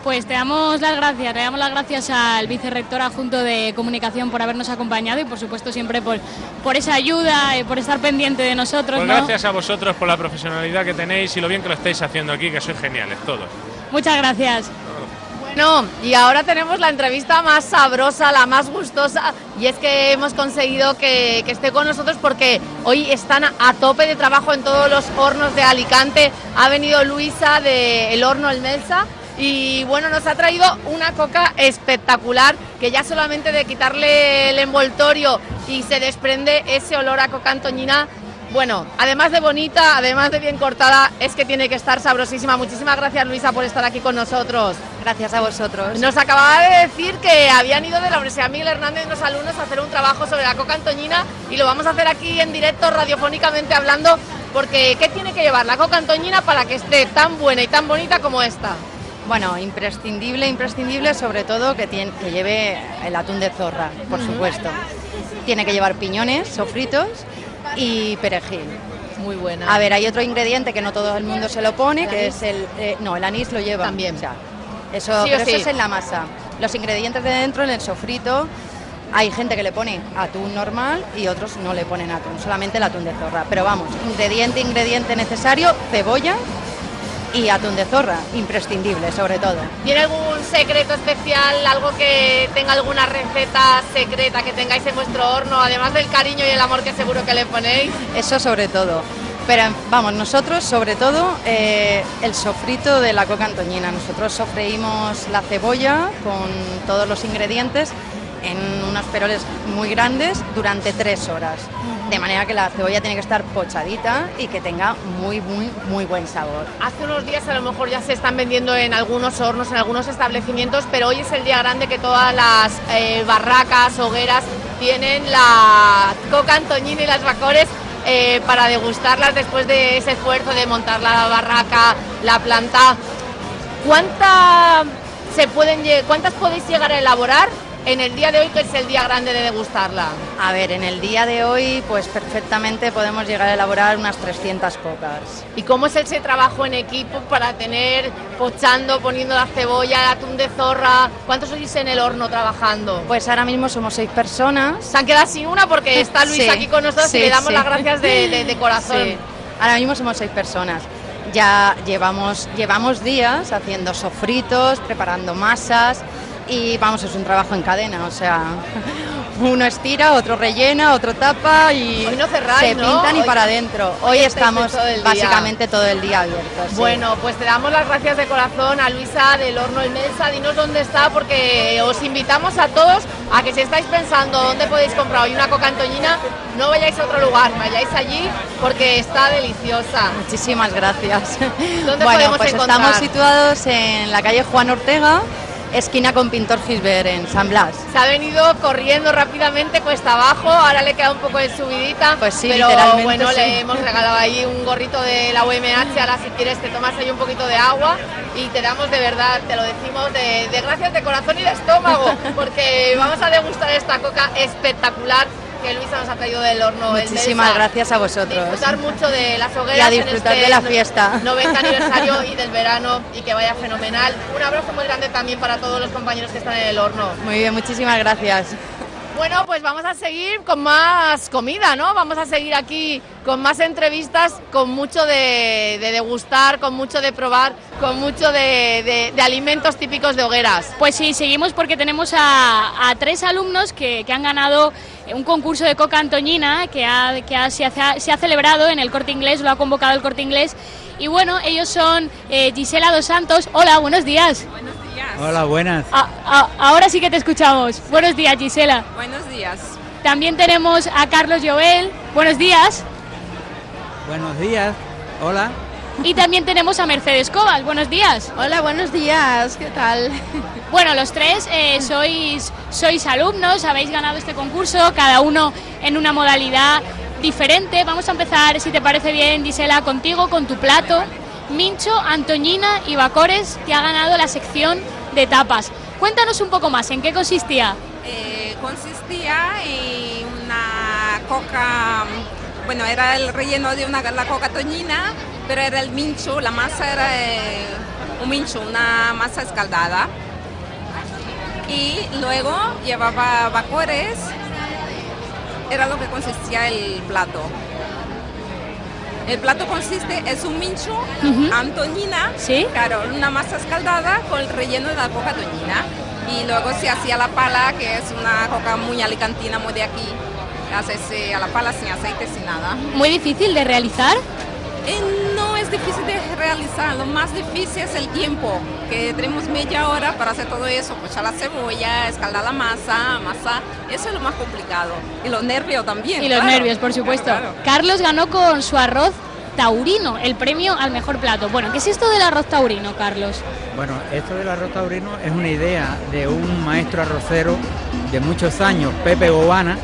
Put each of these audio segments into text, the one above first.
Pues te damos las gracias al vicerrector adjunto de Comunicación por habernos acompañado y por supuesto siempre por esa ayuda, por estar pendiente de nosotros. Pues ¿no? Gracias a vosotros por la profesionalidad que tenéis y lo bien que lo estáis haciendo aquí, que sois geniales todos. Muchas gracias. Bueno, y ahora tenemos la entrevista más sabrosa, la más gustosa, y es que hemos conseguido que esté con nosotros porque hoy están a tope de trabajo en todos los hornos de Alicante. Ha venido Luisa del horno El Melsa y bueno, nos ha traído una coca espectacular que ya solamente de quitarle el envoltorio y se desprende ese olor a coca antoñina. Bueno, además de bonita, además de bien cortada, es que tiene que estar sabrosísima. Muchísimas gracias, Luisa, por estar aquí con nosotros. Gracias a vosotros. Nos acababa de decir que habían ido de la Universidad Miguel Hernández unos alumnos a hacer un trabajo sobre la coca antoñina y lo vamos a hacer aquí en directo, radiofónicamente hablando, porque ¿qué tiene que llevar la coca antoñina para que esté tan buena y tan bonita como esta? Bueno, imprescindible, sobre todo que lleve el atún de zorra, por supuesto. Tiene que llevar piñones sofritos y perejil. Muy buena. A ver, hay otro ingrediente que no todo el mundo se lo pone, que es el anís lo lleva. También. O sea, eso es en la masa. Los ingredientes de dentro, en el sofrito, hay gente que le pone atún normal y otros no le ponen atún, solamente el atún de zorra. Pero vamos, ingrediente necesario, cebolla y atún de zorra, imprescindible sobre todo. ¿Tiene algún secreto especial, algo que tenga alguna receta secreta que tengáis en vuestro horno, además del cariño y el amor que seguro que le ponéis? Eso sobre todo. Pero vamos, nosotros sobre todo el sofrito de la coca antoñina. Nosotros sofreímos la cebolla con todos los ingredientes en unos peroles muy grandes durante 3 horas. De manera que la cebolla tiene que estar pochadita y que tenga muy buen sabor. Hace unos días a lo mejor ya se están vendiendo en algunos hornos, en algunos establecimientos, pero hoy es el día grande que todas las barracas, hogueras, tienen la coca antoñina y las bacores para degustarlas después de ese esfuerzo de montar la barraca, la planta. ¿Cuántas podéis llegar a elaborar en el día de hoy, que es el día grande de degustarla? A ver, en el día de hoy pues perfectamente podemos llegar a elaborar unas 300 cocas. ¿Y cómo es ese trabajo en equipo para tener, pochando, poniendo la cebolla, el atún de zorra? ¿Cuántos sois en el horno trabajando? Pues ahora mismo somos 6 personas. Se han quedado sin una porque está Luisa aquí con nosotros y le damos las gracias de corazón. Sí. Ahora mismo somos 6 personas. Ya llevamos días haciendo sofritos, preparando masas. Y vamos, es un trabajo en cadena, o sea, uno estira, otro rellena, otro tapa y hoy no cerráis, se pintan, ¿no? Y para adentro. Hoy estamos básicamente todo el día abiertos. Sí. Bueno, pues te damos las gracias de corazón a Luisa del Horno El Melsa. Dinos dónde está, porque os invitamos a todos a que si estáis pensando dónde podéis comprar hoy una coca antoñina, no vayáis a otro lugar, vayáis allí porque está deliciosa. Muchísimas gracias. ¿Dónde bueno, podemos pues encontrar? Estamos situados en la calle Juan Ortega, esquina con Pintor Gisbert, en San Blas. Se ha venido corriendo rápidamente cuesta abajo, ahora le queda un poco de subidita, pues sí, pero literalmente, bueno, sí. Le hemos regalado ahí un gorrito de la UMH, ahora si quieres te tomas ahí un poquito de agua y te damos de verdad, te lo decimos de gracias de corazón y de estómago, porque vamos a degustar esta coca espectacular que Luisa nos ha traído del horno. Muchísimas gracias a vosotros. Disfrutar mucho de las hogueras. Y a disfrutar de la fiesta. 90 aniversario y del verano, y que vaya fenomenal. Un abrazo muy grande también para todos los compañeros que están en el horno. Muy bien, muchísimas gracias. Bueno, pues vamos a seguir con más comida, ¿no? Vamos a seguir aquí con más entrevistas, con mucho de degustar, con mucho de probar, con mucho de alimentos típicos de hogueras. Pues sí, seguimos porque tenemos a 3 alumnos que han ganado un concurso de coca antoñina se ha celebrado en el Corte Inglés, lo ha convocado el Corte Inglés. Y bueno, ellos son Gisela dos Santos. Hola, buenos días. Buenos días. Hola, buenas. Ahora sí que te escuchamos. Buenos días, Gisela. Buenos días. También tenemos a Carlos Joel. Buenos días. Buenos días. Hola. Y también tenemos a Mercedes Cobal. Buenos días. Hola, buenos días. ¿Qué tal? Bueno, los 3 sois alumnos, habéis ganado este concurso, cada uno en una modalidad diferente. Vamos a empezar, si te parece bien, Gisela, contigo, con tu plato. Mincho, Antoñina y Bacores, que ha ganado la sección de tapas. Cuéntanos un poco más, ¿en qué consistía? Consistía en una coca, bueno, era el relleno de la coca toñina, pero era el mincho, la masa era un mincho, una masa escaldada. Y luego llevaba vapores, era lo que consistía el plato. El plato es un mincho, antoñina, ¿sí? Claro, una masa escaldada con el relleno de la coca toñina. Y luego se hacía la pala, que es una coca muy alicantina, muy de aquí. Hacerse a la pala sin aceite, sin nada. ¿Muy difícil de realizar? No es difícil de realizar, lo más difícil es el tiempo, que tenemos media hora para hacer todo eso, pochar la cebolla, escaldar la masa, eso es lo más complicado. Y los nervios también. Y los nervios, por supuesto. Claro. Carlos ganó con su arroz taurino el premio al mejor plato. Bueno, ¿qué es esto del arroz taurino, Carlos? Bueno, esto del arroz taurino es una idea de un maestro arrocero de muchos años, Pepe Gobana,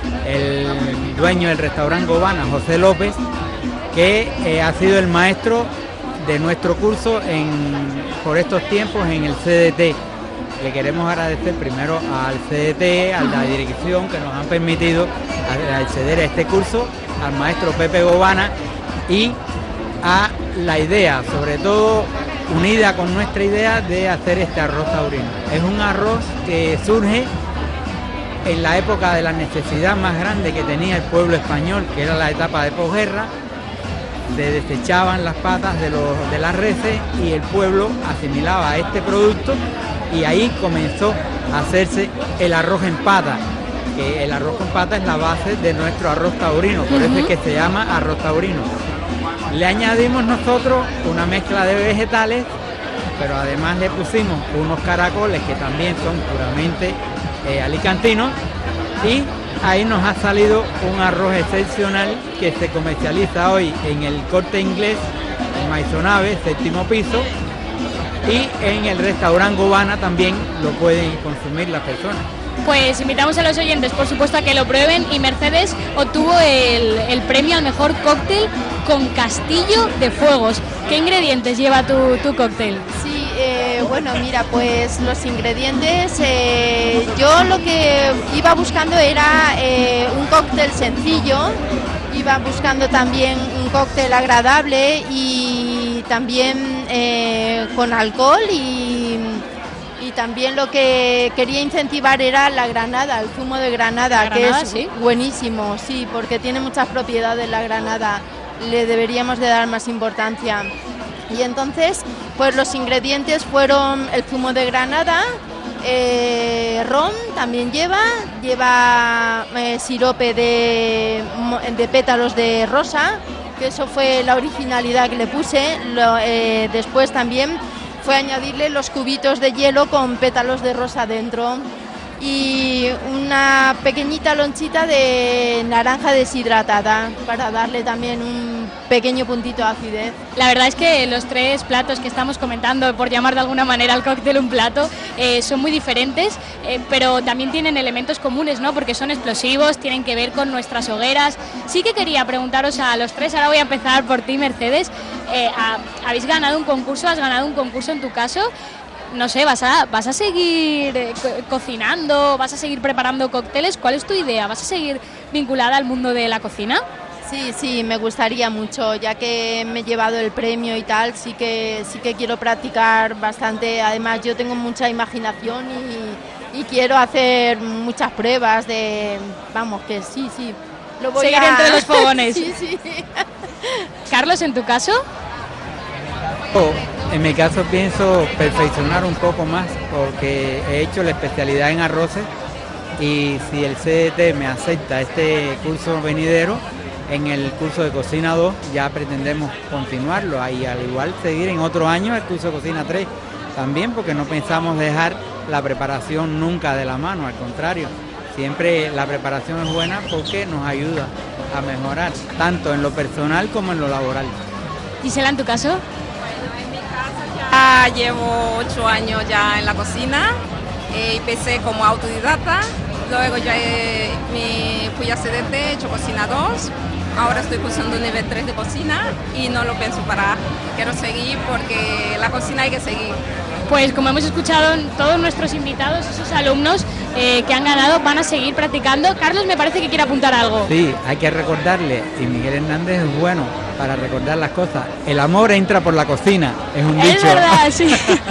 el dueño del restaurante Gobana, José López, que ha sido el maestro de nuestro curso por estos tiempos en el CDT. Le queremos agradecer primero al CDT, a la dirección que nos han permitido acceder a este curso, al maestro Pepe Gobana y a la idea, sobre todo unida con nuestra idea de hacer este arroz taurino. Es un arroz que surge en la época de la necesidad más grande que tenía el pueblo español, que era la etapa de posguerra. Se desechaban las patas de las reses y el pueblo asimilaba este producto y ahí comenzó a hacerse el arroz en pata, que el arroz con pata es la base de nuestro arroz taurino, por eso es que se llama arroz taurino. Le añadimos nosotros una mezcla de vegetales, pero además le pusimos unos caracoles que también son puramente alicantinos y ahí nos ha salido un arroz excepcional que se comercializa hoy en el Corte Inglés, en Maisonave, 7º piso, y en el restaurante Gobana también lo pueden consumir las personas. Pues invitamos a los oyentes, por supuesto, a que lo prueben, y Mercedes obtuvo el premio al mejor cóctel con castillo de fuegos. ¿Qué ingredientes lleva tu cóctel? Sí, bueno, mira, pues los ingredientes, yo lo que iba buscando era un cóctel sencillo, iba buscando también un cóctel agradable y también con alcohol y también lo que quería incentivar era la granada, el zumo de granada, que es ¿sí? buenísimo, sí, porque tiene muchas propiedades la granada, le deberíamos de dar más importancia. Y entonces, pues los ingredientes fueron el zumo de granada, ron también lleva sirope de pétalos de rosa, que eso fue la originalidad que le puse. Después también fue añadirle los cubitos de hielo con pétalos de rosa dentro y una pequeñita lonchita de naranja deshidratada para darle también un pequeño puntito de acidez. La verdad es que los tres platos que estamos comentando, por llamar de alguna manera al cóctel un plato, son muy diferentes, pero también tienen elementos comunes, ¿no? Porque son explosivos, tienen que ver con nuestras hogueras. Sí que quería preguntaros a los tres, ahora voy a empezar por ti, Mercedes. Habéis ganado un concurso, has ganado un concurso en tu caso. No sé, ¿vas a seguir cocinando? ¿Vas a seguir preparando cócteles? ¿Cuál es tu idea? ¿Vas a seguir vinculada al mundo de la cocina? Sí, me gustaría mucho, ya que me he llevado el premio y tal, sí que quiero practicar bastante. Además, yo tengo mucha imaginación y quiero hacer muchas pruebas vamos, que sí, lo voy seguir entre los fogones. Sí. Carlos, ¿en tu caso? En mi caso pienso perfeccionar un poco más porque he hecho la especialidad en arroces y si el CDT me acepta este curso venidero, en el curso de Cocina 2 ya pretendemos continuarlo y al igual seguir en otro año el curso de Cocina 3 también, porque no pensamos dejar la preparación nunca de la mano, al contrario, siempre la preparación es buena porque nos ayuda a mejorar tanto en lo personal como en lo laboral. Gisela, ¿en tu caso? Llevo 8 años ya en la cocina, empecé como autodidacta, luego ya me fui a CDT, he hecho Cocina 2, ahora estoy cursando nivel 3 de cocina y no lo pienso parar, quiero seguir porque la cocina hay que seguir. Pues como hemos escuchado, todos nuestros invitados, esos alumnos que han ganado, van a seguir practicando. Carlos me parece que quiere apuntar algo. Sí, hay que recordarle, y Miguel Hernández es bueno, para recordar las cosas. El amor entra por la cocina, es un dicho. Es verdad, sí.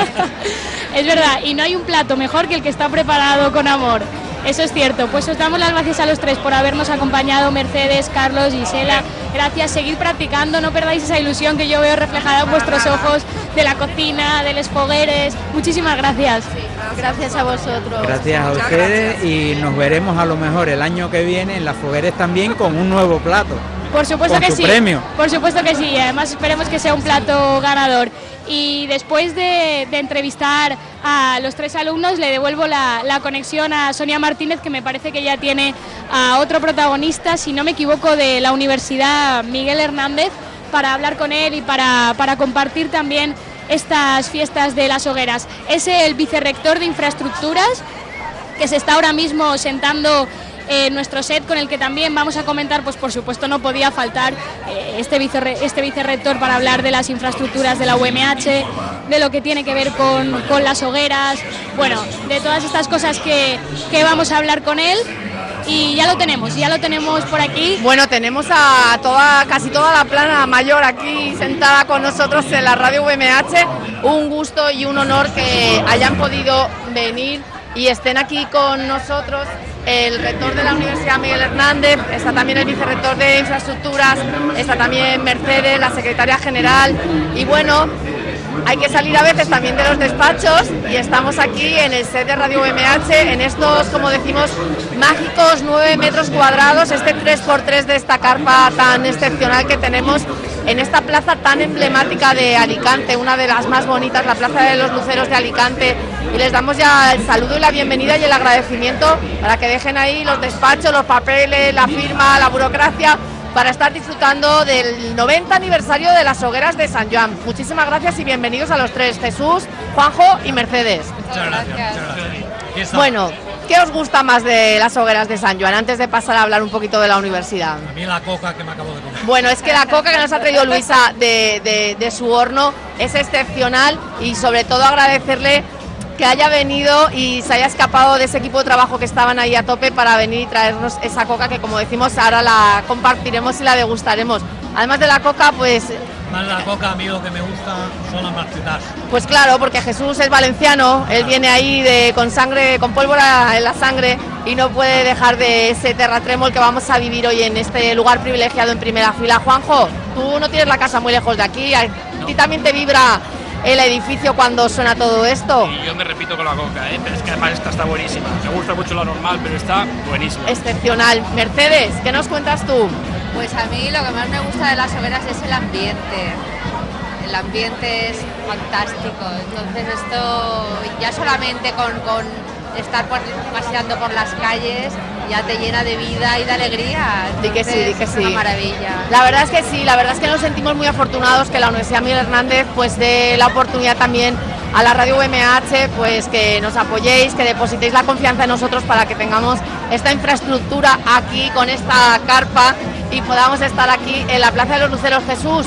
Es verdad, y no hay un plato mejor que el que está preparado con amor. Eso es cierto. Pues os damos las gracias a los tres por habernos acompañado, Mercedes, Carlos, Gisela. Gracias, seguid practicando, no perdáis esa ilusión que yo veo reflejada en vuestros ojos de la cocina, de los fogueres. Muchísimas gracias. Gracias a vosotros. Gracias a ustedes y nos veremos a lo mejor el año que viene en las fogueres también con un nuevo plato. Por supuesto que sí. Premio. Por supuesto que sí. Además esperemos que sea un plato ganador. Y después de entrevistar a los tres alumnos, le devuelvo la conexión a Sonia Martínez, que me parece que ya tiene a otro protagonista, si no me equivoco, de la Universidad Miguel Hernández, para hablar con él y para compartir también estas fiestas de las hogueras. Es el vicerrector de Infraestructuras, que se está ahora mismo sentando en nuestro set, con el que también vamos a comentar, pues por supuesto no podía faltar este vicerrector para hablar de las infraestructuras de la UMH, de lo que tiene que ver con las hogueras, bueno, de todas estas cosas que vamos a hablar con él. Y ya lo tenemos por aquí. Bueno, tenemos a casi toda la plana mayor aquí sentada con nosotros en la radio UMH. Un gusto y un honor que hayan podido venir y estén aquí con nosotros. El rector de la Universidad Miguel Hernández, está también el vicerrector de Infraestructuras, está también Mercedes, la secretaria general, y bueno, hay que salir a veces también de los despachos y estamos aquí en el set de Radio UMH, en estos, como decimos, mágicos 9 metros cuadrados, este 3x3 de esta carpa tan excepcional que tenemos en esta plaza tan emblemática de Alicante, una de las más bonitas, la Plaza de los Luceros de Alicante. Y les damos ya el saludo y la bienvenida y el agradecimiento para que dejen ahí los despachos, los papeles, la firma, la burocracia, para estar disfrutando del 90 aniversario de las hogueras de San Joan. Muchísimas gracias y bienvenidos a los tres, Jesús, Juanjo y Mercedes. Muchas gracias. Bueno, ¿qué os gusta más de las hogueras de San Joan? Antes de pasar a hablar un poquito de la universidad. A mí la coca que me acabo de comer. Bueno, es que la coca que nos ha traído Luisa de su horno es excepcional y sobre todo agradecerle que haya venido y se haya escapado de ese equipo de trabajo que estaban ahí a tope para venir y traernos esa coca que, como decimos, ahora la compartiremos y la degustaremos. Además de la coca, pues... Más la coca, a mí lo que me gusta son las mascletas. Pues claro, porque Jesús es valenciano, él viene ahí con sangre, con pólvora en la sangre y no puede dejar de ese terratrémol que vamos a vivir hoy en este lugar privilegiado en primera fila. Juanjo, tú no tienes la casa muy lejos de aquí, a ti también te vibra el edificio cuando suena todo esto. Y yo me repito con la coca, pero es que además esta está buenísima. Me gusta mucho la normal, pero está buenísima. Excepcional. Mercedes, ¿qué nos cuentas tú? Pues a mí lo que más me gusta de las hogueras es el ambiente. El ambiente es fantástico. Entonces esto ya solamente con estar paseando por las calles ya te llena de vida y de alegría. Di que sí, di que sí. Es una maravilla. La verdad es que sí, la verdad es que nos sentimos muy afortunados que la Universidad Miguel Hernández pues dé la oportunidad también a la radio UMH, pues que nos apoyéis, que depositéis la confianza en nosotros para que tengamos esta infraestructura aquí con esta carpa y podamos estar aquí en la Plaza de los Luceros. Jesús,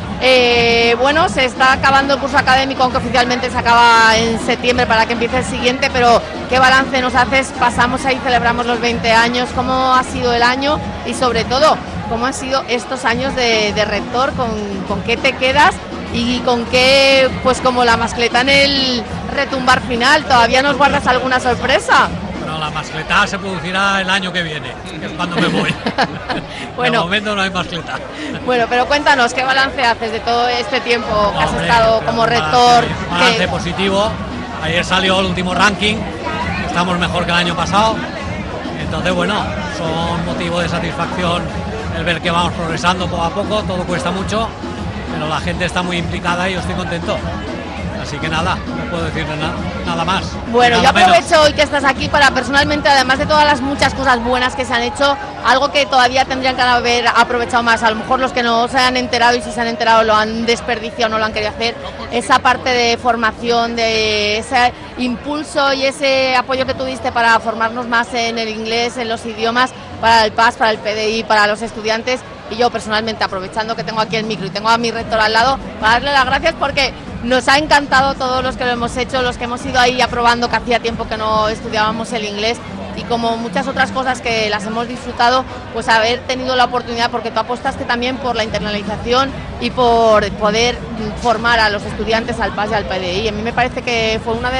bueno, se está acabando el curso académico, aunque oficialmente se acaba en septiembre para que empiece el siguiente, pero ¿qué balance nos haces? Pasamos ahí, celebramos los 20 años, ¿cómo ha sido el año? Y sobre todo, ¿cómo han sido estos años de rector? ¿Con qué te quedas? Y con qué, pues como la mascleta en el retumbar final, ¿todavía nos guardas alguna sorpresa? Bueno, la mascleta se producirá el año que viene, que es cuando me voy. Bueno, de momento no hay mascleta. Bueno, pero cuéntanos, ¿qué balance haces de todo este tiempo que has estado como rector? Balance positivo. Ayer salió el último ranking, estamos mejor que el año pasado. Entonces, bueno, son motivo de satisfacción el ver que vamos progresando poco a poco, todo cuesta mucho, pero la gente está muy implicada y yo estoy contento. Así que nada, no puedo decir nada más. Bueno, nada yo aprovecho menos. hoy que estás aquí para personalmente, además de todas las muchas cosas buenas que se han hecho, algo que todavía tendrían que haber aprovechado más. A lo mejor los que no se han enterado y si se han enterado lo han desperdiciado, no lo han querido hacer. Esa parte de formación, de ese impulso y ese apoyo que tuviste para formarnos más en el inglés, en los idiomas, para el PAS, para el PDI, para los estudiantes. Y yo personalmente, aprovechando que tengo aquí el micro y tengo a mi rector al lado, para darle las gracias porque nos ha encantado todos los que lo hemos hecho, los que hemos ido ahí aprobando, que hacía tiempo que no estudiábamos el inglés, y como muchas otras cosas que las hemos disfrutado, pues haber tenido la oportunidad, porque tú apostaste también por la internalización y por poder formar a los estudiantes al PAS y al PDI. A mí me parece que fue una de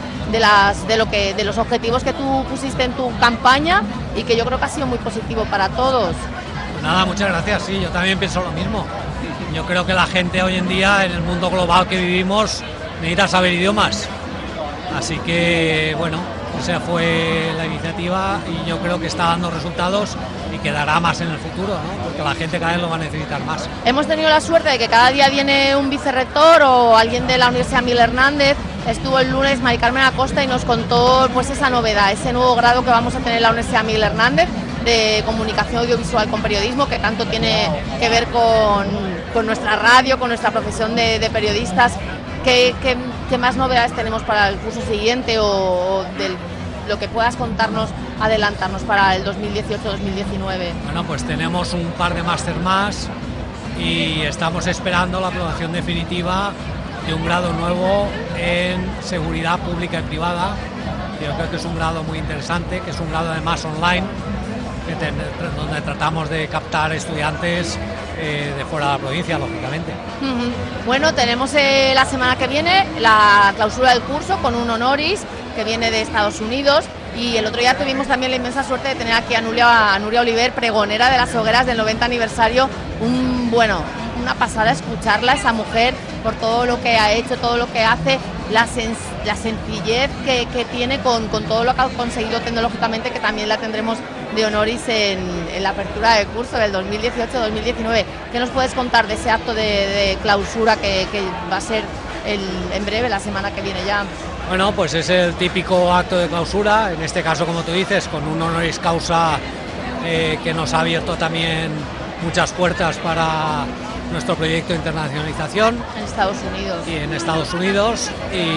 los objetivos que tú pusiste en tu campaña y que yo creo que ha sido muy positivo para todos. Pues nada, muchas gracias, sí, yo también pienso lo mismo. Yo creo que la gente hoy en día, en el mundo global que vivimos, necesita saber idiomas. Así que, bueno, esa fue la iniciativa y yo creo que está dando resultados y que dará más en el futuro, ¿no? Porque la gente cada vez lo va a necesitar más. Hemos tenido la suerte de que cada día viene un vicerrector o alguien de la Universidad Miguel Hernández. Estuvo el lunes Mari Carmen Acosta y nos contó pues esa novedad, ese nuevo grado que vamos a tener en la Universidad Miguel Hernández de comunicación audiovisual con periodismo, que tanto tiene que ver con nuestra radio, con nuestra profesión de periodistas. ¿Qué más novedades tenemos para el curso siguiente o de lo que puedas contarnos, adelantarnos para el 2018-2019? Bueno, pues tenemos un par de máster más y estamos esperando la aprobación definitiva de un grado nuevo en seguridad pública y privada. Yo creo que es un grado muy interesante, que es un grado además online, donde tratamos de captar estudiantes de fuera de la provincia, lógicamente. Bueno, tenemos la semana que viene la clausura del curso con un honoris que viene de Estados Unidos, y el otro día tuvimos también la inmensa suerte de tener aquí a Nuria Oliver, pregonera de las hogueras del 90 aniversario. Una pasada escucharla, esa mujer, por todo lo que ha hecho, todo lo que hace, la sencillez que tiene con todo lo que ha conseguido tecnológicamente, que también la tendremos de honoris en la apertura del curso del 2018-2019. ¿Qué nos puedes contar de ese acto de clausura que va a ser en breve, la semana que viene ya? Bueno, pues es el típico acto de clausura, en este caso, como tú dices, con un honoris causa que nos ha abierto también muchas puertas para nuestro proyecto de internacionalización en Estados Unidos. Y en Estados Unidos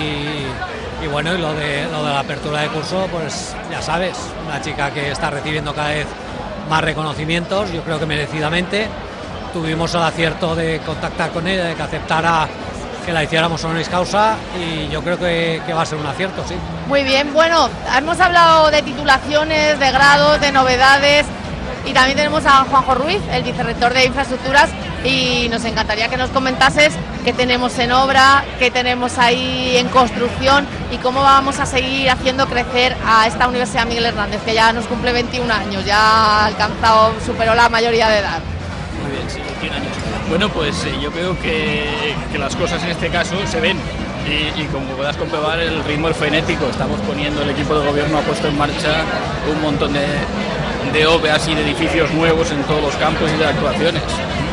y bueno, y lo de la apertura de curso, pues ya sabes, una chica que está recibiendo cada vez más reconocimientos, yo creo que merecidamente. Tuvimos el acierto de contactar con ella, de que aceptara que la hiciéramos honoris causa, y yo creo que va a ser un acierto, sí. Muy bien, bueno, hemos hablado de titulaciones, de grados, de novedades, y también tenemos a Juanjo Ruiz, el vicerrector de infraestructuras, y nos encantaría que nos comentases qué tenemos en obra, qué tenemos ahí en construcción y cómo vamos a seguir haciendo crecer a esta Universidad Miguel Hernández, que ya nos cumple 21 años, ya ha alcanzado, superó la mayoría de edad. Muy bien, sí, 21 años. Bueno, pues yo creo que las cosas en este caso se ven y como puedas comprobar, el ritmo es frenético. Estamos poniendo, el equipo de gobierno ha puesto en marcha un montón de obras y de edificios nuevos en todos los campos y de actuaciones.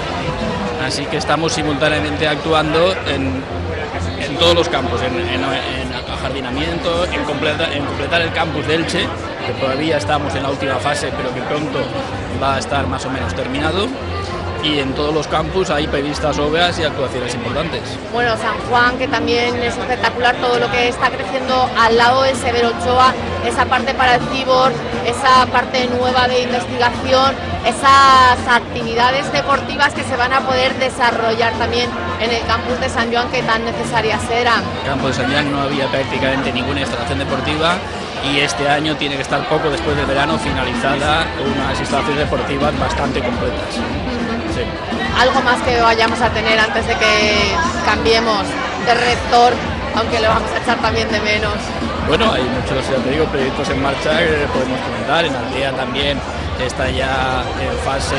Así que estamos simultáneamente actuando en todos los campos, en ajardinamiento, en completar el campus de Elche, que todavía estamos en la última fase, pero que pronto va a estar más o menos terminado. Y en todos los campus hay previstas obras y actuaciones importantes. Bueno, San Juan, que también es espectacular todo lo que está creciendo al lado de Severo Ochoa, esa parte para el cibor, esa parte nueva de investigación, esas actividades deportivas que se van a poder desarrollar también en el campus de San Joan, que tan necesarias eran. En el campus de San Joan no había prácticamente ninguna instalación deportiva, y este año tiene que estar poco después del verano finalizada unas instalaciones deportivas bastante completas. Sí. Algo más que vayamos a tener antes de que cambiemos de rector, aunque lo vamos a echar también de menos. Bueno, hay muchos, ya te digo, proyectos en marcha que podemos comentar. En Aldea también está ya en fase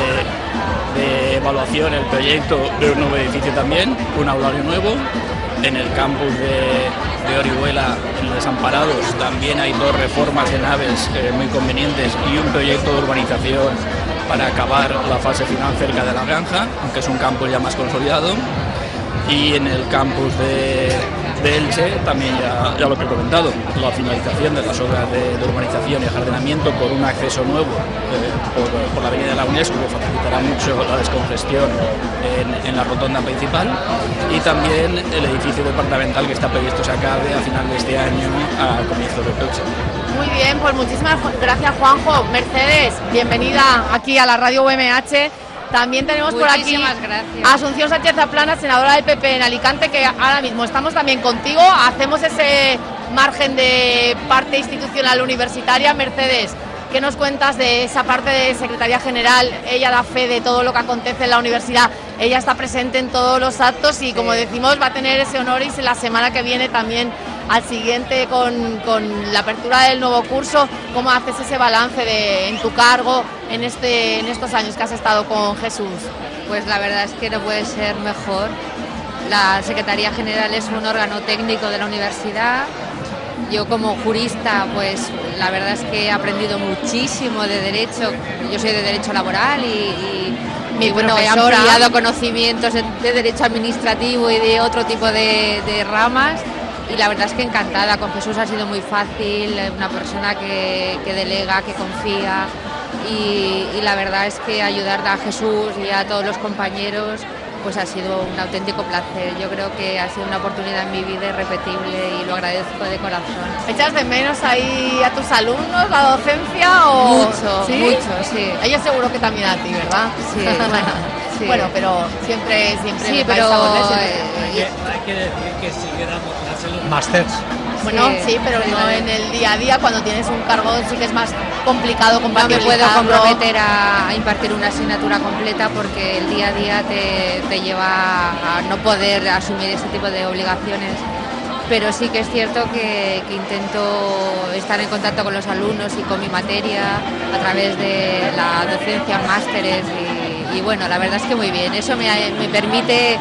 de evaluación el proyecto de un nuevo edificio también, un aulario nuevo. En el campus de Orihuela, en los Desamparados, también hay 2 reformas de naves muy convenientes y un proyecto de urbanización para acabar la fase final cerca de la granja, aunque es un campus ya más consolidado. Y en el campus de Elche también ya lo que he comentado, la finalización de las obras de urbanización y ajardinamiento con un acceso nuevo por la avenida de la UNESCO, que facilitará mucho la descongestión en la rotonda principal, y también el edificio departamental que está previsto se acabe a final de este año, a comienzos del próximo. Muy bien, pues muchísimas gracias, Juanjo. Mercedes, bienvenida aquí a la radio UMH. También tenemos por aquí a Asunción Sánchez Zaplana, senadora del PP en Alicante, que ahora mismo estamos también contigo. Hacemos ese margen de parte institucional universitaria. Mercedes, ¿qué nos cuentas de esa parte de Secretaría General? Ella da fe de todo lo que acontece en la universidad, ella está presente en todos los actos y, como decimos, va a tener ese honor, y la semana que viene también al siguiente con la apertura del nuevo curso. ¿Cómo haces ese balance en tu cargo en estos años que has estado con Jesús? Pues la verdad es que no puede ser mejor. La Secretaría General es un órgano técnico de la universidad. Yo como jurista, pues la verdad es que he aprendido muchísimo de derecho. Yo soy de derecho laboral y bueno, he ampliado conocimientos de derecho administrativo y de otro tipo de ramas. Y la verdad es que encantada. Con Jesús ha sido muy fácil, una persona que delega, que confía. Y la verdad es que ayudar a Jesús y a todos los compañeros pues ha sido un auténtico placer. Yo creo que ha sido una oportunidad en mi vida irrepetible y lo agradezco de corazón. ¿Echas de menos ahí a tus alumnos, la docencia? O... Mucho, ¿sí? Mucho, sí. Ellos seguro que también a ti, ¿verdad? Sí, sí. Bueno, pero siempre sí, pero hay que decir que sigue dando clases los másters. Bueno, sí, pero no en el día a día. Cuando tienes un cargo sí que es más complicado compatibilizarlo. No me puedo comprometer a impartir una asignatura completa porque el día a día te lleva a no poder asumir ese tipo de obligaciones. Pero sí que es cierto que intento estar en contacto con los alumnos y con mi materia a través de la docencia, másteres y bueno, la verdad es que muy bien. Eso me permite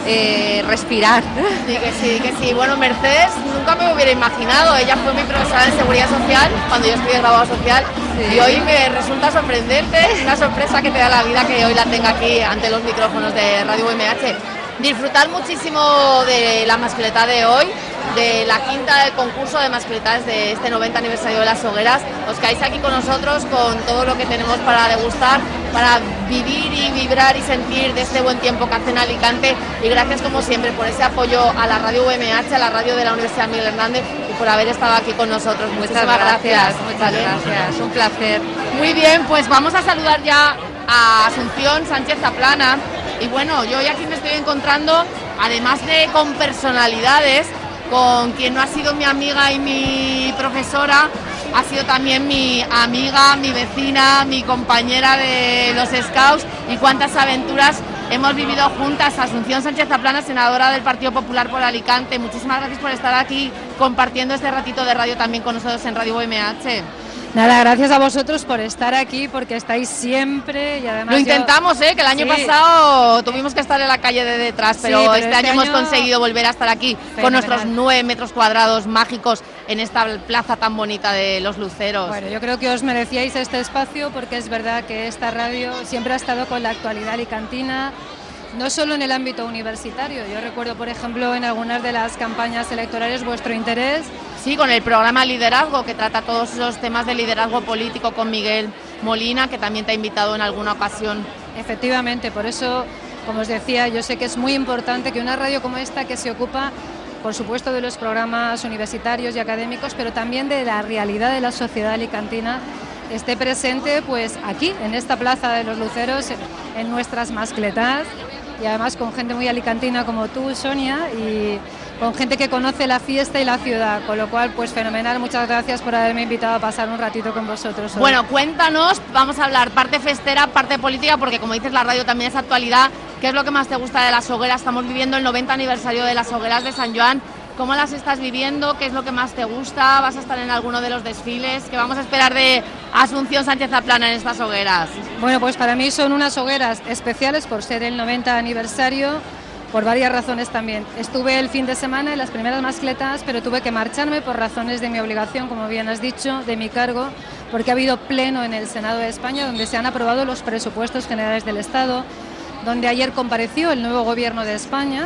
respirar. Sí, que sí. Bueno, Mercedes nunca me hubiera imaginado. Ella fue mi profesora en Seguridad Social cuando yo estudié grabado social, sí. Y hoy me resulta sorprendente, una sorpresa que te da la vida que hoy la tenga aquí ante los micrófonos de Radio UMH. Disfrutar muchísimo de la mascletá de hoy, de la quinta del concurso de mascletás de este 90 aniversario de las hogueras. Os quedáis aquí con nosotros con todo lo que tenemos para degustar, para vivir y vibrar y sentir de este buen tiempo que hace en Alicante. Y gracias como siempre por ese apoyo a la Radio UMH, a la radio de la Universidad Miguel Hernández, y por haber estado aquí con nosotros. Muchas gracias. Muchas gracias, un placer. Muy bien, pues vamos a saludar ya a Asunción Sánchez Zaplana. Y bueno, yo hoy aquí me estoy encontrando, además de con personalidades, con quien no ha sido mi amiga y mi profesora, ha sido también mi amiga, mi vecina, mi compañera de los Scouts, y cuántas aventuras hemos vivido juntas. Asunción Sánchez Zaplana, senadora del Partido Popular por Alicante. Muchísimas gracias por estar aquí compartiendo este ratito de radio también con nosotros en Radio UMH. Nada, gracias a vosotros por estar aquí, porque estáis siempre y además... Lo intentamos, que el año pasado tuvimos que estar en la calle de detrás, pero este año hemos conseguido volver a estar aquí con nuestros 9 metros cuadrados mágicos en esta plaza tan bonita de Los Luceros. Bueno, yo creo que os merecíais este espacio porque es verdad que esta radio siempre ha estado con la actualidad alicantina, no solo en el ámbito universitario. Yo recuerdo, por ejemplo, en algunas de las campañas electorales vuestro interés. Sí, con el programa Liderazgo, que trata todos esos temas de liderazgo político con Miguel Molina, que también te ha invitado en alguna ocasión. Efectivamente, por eso, como os decía, yo sé que es muy importante que una radio como esta, que se ocupa, por supuesto, de los programas universitarios y académicos, pero también de la realidad de la sociedad alicantina, esté presente pues aquí, en esta plaza de Los Luceros, en nuestras mascletás, y además con gente muy alicantina como tú, Sonia, y con gente que conoce la fiesta y la ciudad, con lo cual, pues fenomenal. Muchas gracias por haberme invitado a pasar un ratito con vosotros hoy. Bueno, cuéntanos, vamos a hablar parte festera, parte política, porque como dices, la radio también es actualidad. ¿Qué es lo que más te gusta de las hogueras? Estamos viviendo el 90 aniversario de las hogueras de San Joan. ¿Cómo las estás viviendo? ¿Qué es lo que más te gusta? ¿Vas a estar en alguno de los desfiles? ¿Qué vamos a esperar de Asunción Sánchez Zaplana en estas hogueras? Bueno, pues para mí son unas hogueras especiales por ser el 90 aniversario, por varias razones también. Estuve el fin de semana en las primeras mascletas, pero tuve que marcharme por razones de mi obligación, como bien has dicho, de mi cargo, porque ha habido pleno en el Senado de España, donde se han aprobado los presupuestos generales del Estado, donde ayer compareció el nuevo gobierno de España,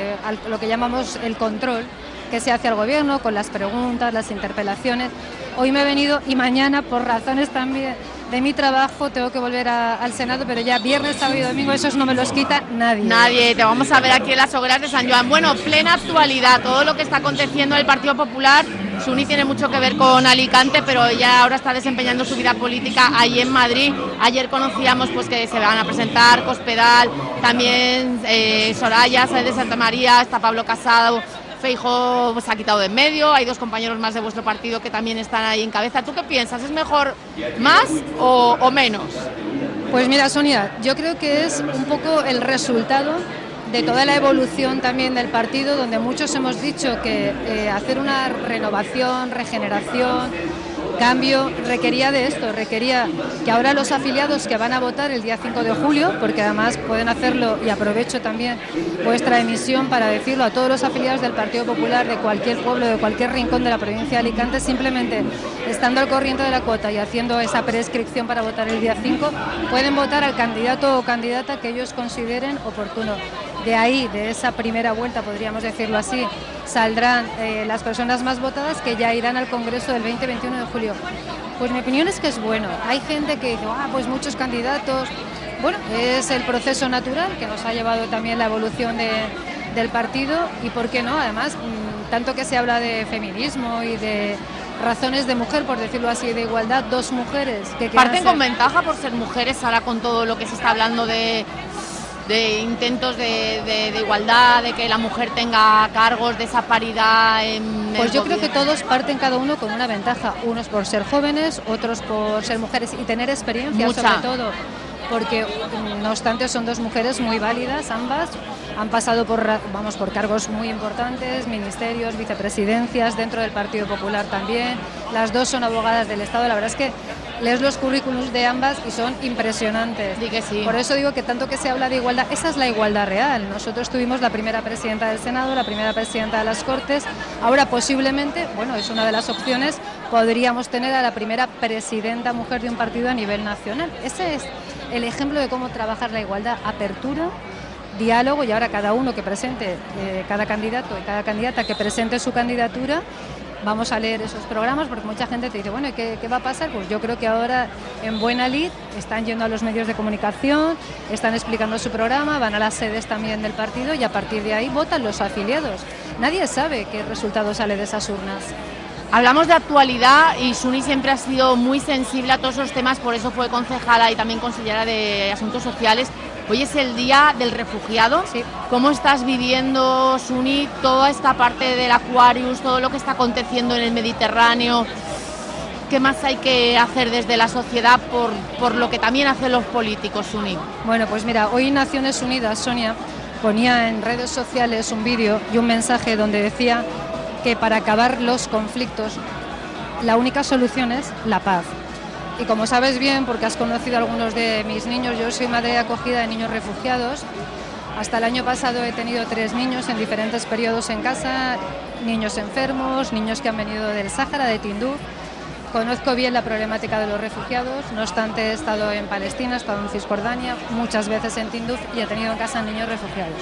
lo que llamamos el control que se hace al gobierno, con las preguntas, las interpelaciones. Hoy me he venido y mañana, por razones también de mi trabajo, tengo que volver al Senado, pero ya viernes, sábado y domingo esos no me los quita nadie. Nadie, te vamos a ver aquí en las hogueras de San Joan. Bueno, plena actualidad, todo lo que está aconteciendo en el Partido Popular. Suni tiene mucho que ver con Alicante, pero ella ahora está desempeñando su vida política allí en Madrid. Ayer conocíamos pues que se van a presentar Cospedal, también Soraya, Sáenz de Santa María, está Pablo Casado, Feijóo se ha quitado de en medio, hay 2 compañeros más de vuestro partido que también están ahí en cabeza. ¿Tú qué piensas? ¿Es mejor más o menos? Pues mira, Sonia, yo creo que es un poco el resultado de toda la evolución también del partido, donde muchos hemos dicho que hacer una renovación, regeneración, cambio, requería de esto, requería que ahora los afiliados que van a votar el día 5 de julio, porque además pueden hacerlo, y aprovecho también vuestra emisión para decirlo a todos los afiliados del Partido Popular de cualquier pueblo, de cualquier rincón de la provincia de Alicante, simplemente estando al corriente de la cuota y haciendo esa prescripción para votar el día 5, pueden votar al candidato o candidata que ellos consideren oportuno. De ahí, de esa primera vuelta, podríamos decirlo así, saldrán las personas más votadas que ya irán al Congreso del 20-21 de julio. Pues mi opinión es que es bueno. Hay gente que dice, pues muchos candidatos. Bueno, es el proceso natural que nos ha llevado también la evolución del partido y, ¿por qué no? Además, tanto que se habla de feminismo y de razones de mujer, por decirlo así, de igualdad, 2 mujeres que parten con ventaja por ser mujeres ahora con todo lo que se está hablando de intentos de igualdad, de que la mujer tenga cargos, de esa paridad Pues yo creo que todos parten cada uno con una ventaja, unos por ser jóvenes, otros por ser mujeres y tener experiencia. Mucha. Sobre todo, porque no obstante son 2 mujeres muy válidas, ambas han pasado por cargos muy importantes, ministerios, vicepresidencias, dentro del Partido Popular también, las 2 son abogadas del Estado. La verdad es que lees los currículums de ambas y son impresionantes. Sí que sí. Por eso digo que tanto que se habla de igualdad, esa es la igualdad real. Nosotros tuvimos la primera presidenta del Senado, la primera presidenta de las Cortes, ahora posiblemente, es una de las opciones, podríamos tener a la primera presidenta mujer de un partido a nivel nacional. Ese es el ejemplo de cómo trabajar la igualdad, apertura, diálogo, y ahora cada uno que presente, cada candidato y cada candidata que presente su candidatura, vamos a leer esos programas, porque mucha gente te dice, bueno, ¿y qué va a pasar? Pues yo creo que ahora en buena lid están yendo a los medios de comunicación, están explicando su programa, van a las sedes también del partido y a partir de ahí votan los afiliados. Nadie sabe qué resultado sale de esas urnas. Hablamos de actualidad y Suni siempre ha sido muy sensible a todos esos temas, por eso fue concejala y también consellera de Asuntos Sociales. Hoy es el Día del Refugiado. Sí. ¿Cómo estás viviendo, Suni, toda esta parte del Aquarius, todo lo que está aconteciendo en el Mediterráneo? ¿Qué más hay que hacer desde la sociedad por lo que también hacen los políticos, Suni? Bueno, pues mira, hoy Naciones Unidas, Sonia, ponía en redes sociales un vídeo y un mensaje donde decía que para acabar los conflictos la única solución es la paz. Y como sabes bien, porque has conocido a algunos de mis niños, yo soy madre de acogida de niños refugiados. Hasta el año pasado he tenido 3 niños en diferentes periodos en casa, niños enfermos, niños que han venido del Sáhara, de Tinduf. Conozco bien la problemática de los refugiados, no obstante he estado en Palestina, he estado en Cisjordania, muchas veces en Tinduf y he tenido en casa niños refugiados.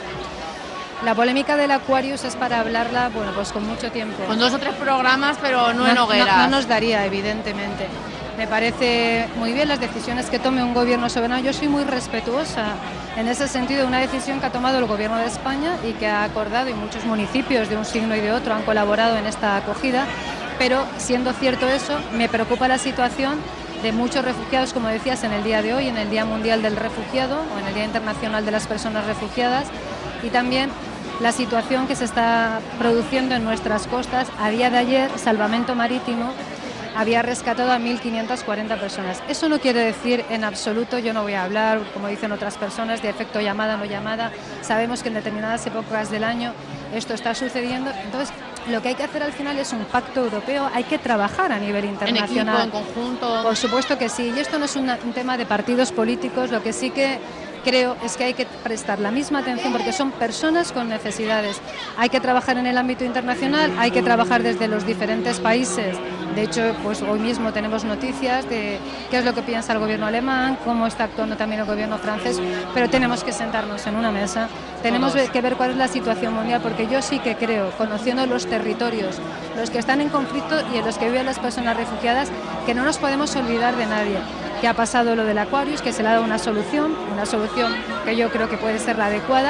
La polémica del Aquarius es para hablarla, pues con mucho tiempo. Con 2 o 3 programas, pero no en hogueras. No nos daría, evidentemente. Me parece muy bien las decisiones que tome un gobierno soberano. Yo soy muy respetuosa en ese sentido de una decisión que ha tomado el gobierno de España y que ha acordado, y muchos municipios de un signo y de otro han colaborado en esta acogida. Pero siendo cierto eso, me preocupa la situación de muchos refugiados, como decías, en el día de hoy, en el Día Mundial del Refugiado o en el Día Internacional de las Personas Refugiadas, y también la situación que se está produciendo en nuestras costas. A día de ayer, Salvamento Marítimo había rescatado a 1.540 personas. Eso no quiere decir en absoluto, yo no voy a hablar, como dicen otras personas, de efecto llamada no llamada. Sabemos que en determinadas épocas del año esto está sucediendo. Entonces, lo que hay que hacer al final es un pacto europeo, hay que trabajar a nivel internacional. En equipo, en conjunto. Por supuesto que sí, y esto no es un tema de partidos políticos, lo que sí que creo es que hay que prestar la misma atención porque son personas con necesidades. Hay que trabajar en el ámbito internacional, hay que trabajar desde los diferentes países. De hecho, pues hoy mismo tenemos noticias de qué es lo que piensa el gobierno alemán, cómo está actuando también el gobierno francés, pero tenemos que sentarnos en una mesa, tenemos que ver cuál es la situación mundial, porque yo sí que creo, conociendo los territorios, los que están en conflicto y en los que viven las personas refugiadas, que no nos podemos olvidar de nadie. Que ha pasado lo del Aquarius, que se le ha dado una solución que yo creo que puede ser la adecuada,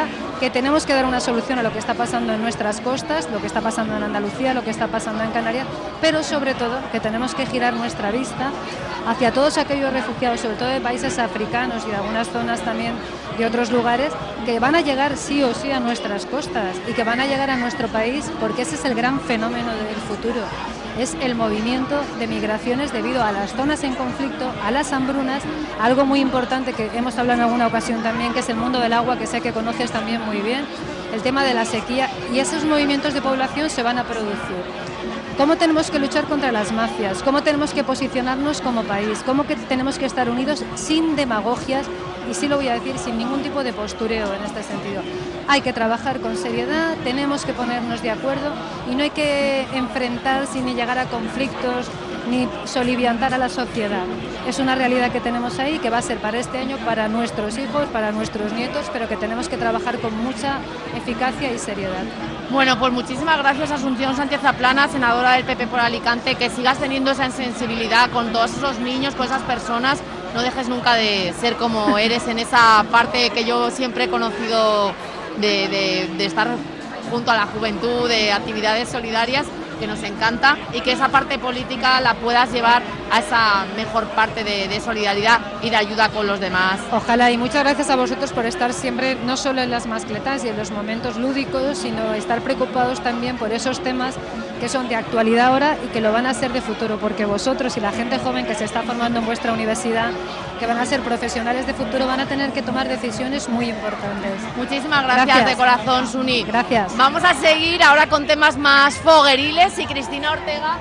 que tenemos que dar una solución a lo que está pasando en nuestras costas, lo que está pasando en Andalucía, lo que está pasando en Canarias, pero sobre todo que tenemos que girar nuestra vista hacia todos aquellos refugiados, sobre todo de países africanos y de algunas zonas también de otros lugares, que van a llegar sí o sí a nuestras costas y que van a llegar a nuestro país, porque ese es el gran fenómeno del futuro. Es el movimiento de migraciones debido a las zonas en conflicto, a las hambrunas, algo muy importante que hemos hablado en alguna ocasión también, que es el mundo del agua, que sé que conoces también muy bien, el tema de la sequía, y esos movimientos de población se van a producir. ¿Cómo tenemos que luchar contra las mafias? ¿Cómo tenemos que posicionarnos como país? ¿Cómo que tenemos que estar unidos sin demagogias? Y sí lo voy a decir, sin ningún tipo de postureo en este sentido. Hay que trabajar con seriedad, tenemos que ponernos de acuerdo y no hay que enfrentarse ni llegar a conflictos ni soliviantar a la sociedad. Es una realidad que tenemos ahí, que va a ser para este año, para nuestros hijos, para nuestros nietos, pero que tenemos que trabajar con mucha eficacia y seriedad. Bueno, pues muchísimas gracias, Asunción Sánchez Zaplana, senadora del PP por Alicante, que sigas teniendo esa sensibilidad con todos esos niños, con esas personas. No dejes nunca de ser como eres en esa parte que yo siempre he conocido de estar junto a la juventud, de actividades solidarias, que nos encanta, y que esa parte política la puedas llevar a esa mejor parte de solidaridad y de ayuda con los demás. Ojalá, y muchas gracias a vosotros por estar siempre, no solo en las mascletas y en los momentos lúdicos, sino estar preocupados también por esos temas que son de actualidad ahora y que lo van a ser de futuro, porque vosotros y la gente joven que se está formando en vuestra universidad, que van a ser profesionales de futuro, van a tener que tomar decisiones muy importantes. Muchísimas gracias de corazón, Suni. Gracias. Vamos a seguir ahora con temas más fogueriles, y Cristina Ortega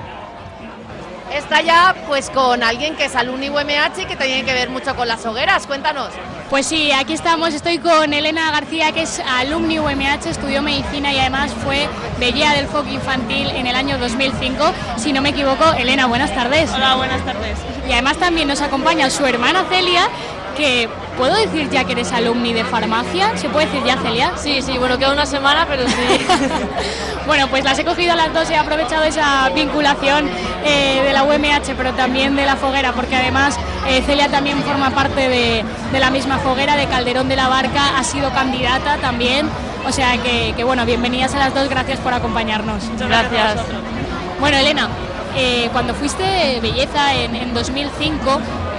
está ya pues con alguien que es alumni UMH y que tiene que ver mucho con las hogueras. Cuéntanos. Pues sí, aquí estamos, estoy con Elena García, que es alumni UMH, estudió medicina y además fue vellea del foco infantil en el año 2005, si no me equivoco. Elena, buenas tardes. Hola, buenas tardes. Y además también nos acompaña su hermana Celia, que ¿puedo decir ya que eres alumni de farmacia? ¿Se puede decir ya, Celia? Sí, bueno, queda una semana, pero sí. Bueno, pues las he cogido a las dos y he aprovechado esa vinculación de la UMH, pero también de la foguera, porque además Celia también forma parte de la misma foguera de Calderón de la Barca, ha sido candidata también, o sea que bueno, bienvenidas a las dos, gracias por acompañarnos. Muchas gracias. Bueno, Elena, cuando fuiste belleza en 2005,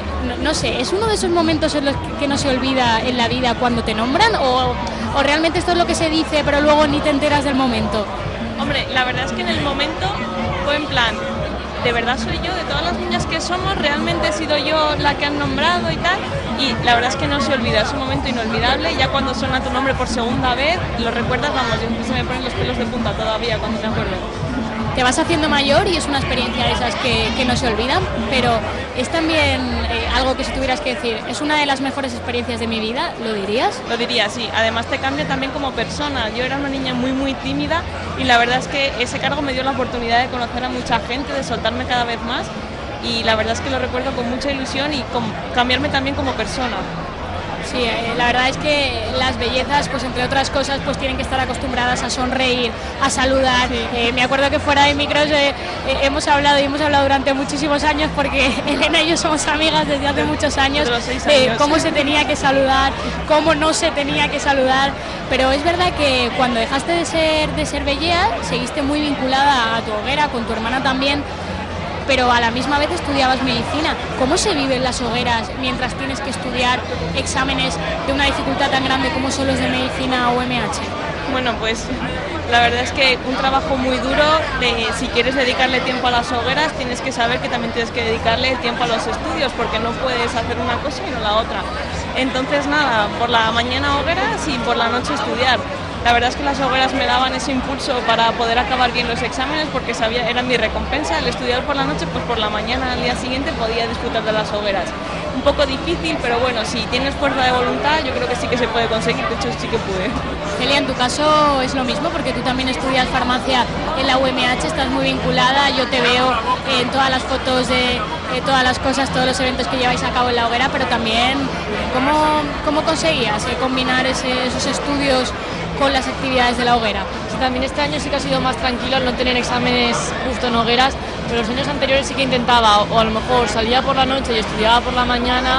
no sé, ¿es uno de esos momentos en los que no se olvida en la vida cuando te nombran o realmente esto es lo que se dice pero luego ni te enteras del momento? Hombre, la verdad es que en el momento fue en plan, de verdad soy yo, de todas las niñas que somos, realmente he sido yo la que han nombrado y tal, y la verdad es que no se olvida, es un momento inolvidable. Ya cuando suena tu nombre por segunda vez, lo recuerdas, vamos, se me ponen los pelos de punta todavía cuando me acuerdo. Te vas haciendo mayor y es una experiencia de esas que no se olvidan, pero es también algo que si tuvieras que decir, es una de las mejores experiencias de mi vida, ¿lo dirías? Lo diría, sí. Además te cambia también como persona. Yo era una niña muy tímida y la verdad es que ese cargo me dio la oportunidad de conocer a mucha gente, de soltarme cada vez más, y la verdad es que lo recuerdo con mucha ilusión y cambiarme también como persona. Sí, la verdad es que las bellezas, pues entre otras cosas, pues tienen que estar acostumbradas a sonreír, a saludar. Sí. Me acuerdo que fuera de micros hemos hablado durante muchísimos años, porque Elena y yo somos amigas desde hace muchos años, de cómo se tenía que saludar, cómo no se tenía que saludar, pero es verdad que cuando dejaste de ser bellea, seguiste muy vinculada a tu hoguera, con tu hermana también, pero a la misma vez estudiabas medicina. ¿Cómo se viven las hogueras mientras tienes que estudiar exámenes de una dificultad tan grande como son los de medicina o UMH? Bueno, pues la verdad es que un trabajo muy duro, si quieres dedicarle tiempo a las hogueras, tienes que saber que también tienes que dedicarle tiempo a los estudios, porque no puedes hacer una cosa y no la otra. Entonces nada, por la mañana hogueras y por la noche estudiar. La verdad es que las hogueras me daban ese impulso para poder acabar bien los exámenes, porque sabía, era mi recompensa. El estudiar por la noche, pues por la mañana al día siguiente podía disfrutar de las hogueras. Un poco difícil, pero bueno, si tienes fuerza de voluntad, yo creo que sí que se puede conseguir. De hecho, sí que pude. Celia, en tu caso es lo mismo, porque tú también estudias farmacia en la UMH, estás muy vinculada, yo te veo en todas las fotos de todas las cosas, todos los eventos que lleváis a cabo en la hoguera, pero también, ¿cómo conseguías combinar esos estudios con las actividades de la hoguera? Sí, también este año sí que ha sido más tranquilo al no tener exámenes justo en hogueras, pero los años anteriores sí que intentaba, o a lo mejor salía por la noche y estudiaba por la mañana,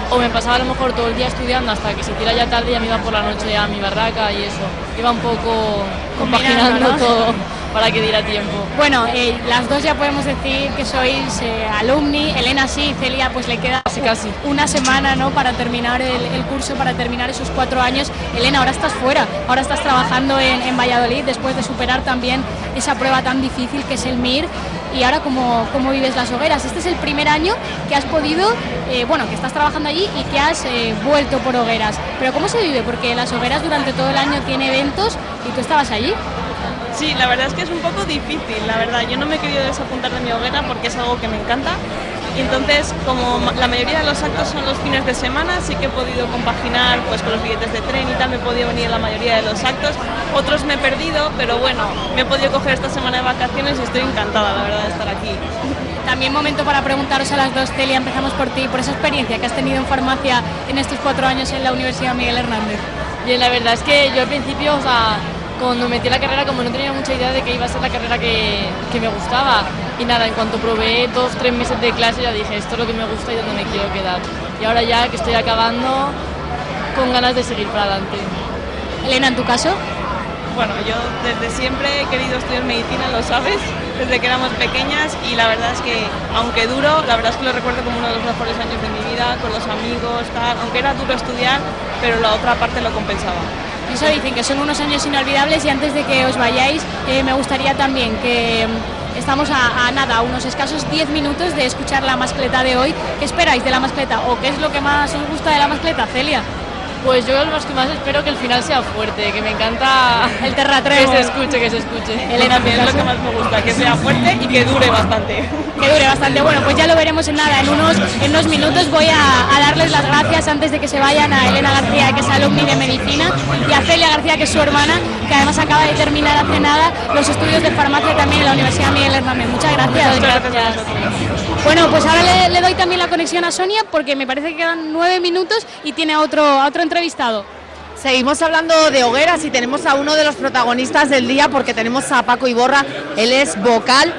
o me pasaba a lo mejor todo el día estudiando hasta que se hiciera ya tarde y ya me iba por la noche a mi barraca y eso. Iba un poco compaginando, ¿no?, todo para que diera tiempo. Bueno, las dos ya podemos decir que sois alumni. Elena sí, Celia pues le queda casi una semana, ¿no?, para terminar el curso, para terminar esos 4 años. Elena, ahora estás fuera, ahora estás trabajando en Valladolid después de superar también esa prueba tan difícil que es el MIR. Y ahora, ¿cómo vives las hogueras? Este es el primer año que has podido, que estás trabajando allí y que has vuelto por hogueras. Pero ¿cómo se vive? Porque las hogueras durante todo el año tiene eventos y tú estabas allí. Sí, la verdad es que es un poco difícil, la verdad. Yo no me he querido desapuntar de mi hoguera porque es algo que me encanta. Y entonces, como la mayoría de los actos son los fines de semana, sí que he podido compaginar pues con los billetes de tren y tal, me he podido venir a la mayoría de los actos. Otros me he perdido, pero bueno, me he podido coger esta semana de vacaciones y estoy encantada, la verdad, de estar aquí. También momento para preguntaros a las dos, Celia, empezamos por ti, por esa experiencia que has tenido en farmacia en estos 4 años en la Universidad Miguel Hernández. Bien, la verdad es que yo al principio, cuando metí la carrera, como no tenía mucha idea de que iba a ser la carrera que me gustaba, y nada, en cuanto probé 2-3 meses de clase ya dije, esto es lo que me gusta y donde me quiero quedar. Y ahora ya que estoy acabando, con ganas de seguir para adelante. Elena, ¿en tu caso? Bueno, yo desde siempre he querido estudiar medicina, lo sabes, desde que éramos pequeñas, y la verdad es que, aunque duro, la verdad es que lo recuerdo como uno de los mejores años de mi vida, con los amigos, tal, aunque era duro estudiar, pero la otra parte lo compensaba. Eso dicen, que son unos años inolvidables, y antes de que os vayáis, me gustaría también que estamos a unos escasos 10 minutos de escuchar la mascleta de hoy. ¿Qué esperáis de la mascleta o qué es lo que más os gusta de la mascleta, Celia? Pues yo lo que más espero que el final sea fuerte, que me encanta el terratremo. Que se escuche. Elena, también es lo que más me gusta, que sea fuerte y que dure bastante. Que dure bastante. Bueno, pues ya lo veremos en nada, en unos minutos. Voy a darles las gracias antes de que se vayan a Elena García, que es alumni de medicina, y a Celia García, que es su hermana, que además acaba de terminar hace nada los estudios de farmacia también en la Universidad Miguel Hernández. Muchas gracias. Muchas gracias. Bueno, pues ahora le doy también la conexión a Sonia, porque me parece que quedan 9 minutos y tiene a otro entrevistado. Seguimos hablando de hogueras y tenemos a uno de los protagonistas del día, porque tenemos a Paco Iborra. Él es vocal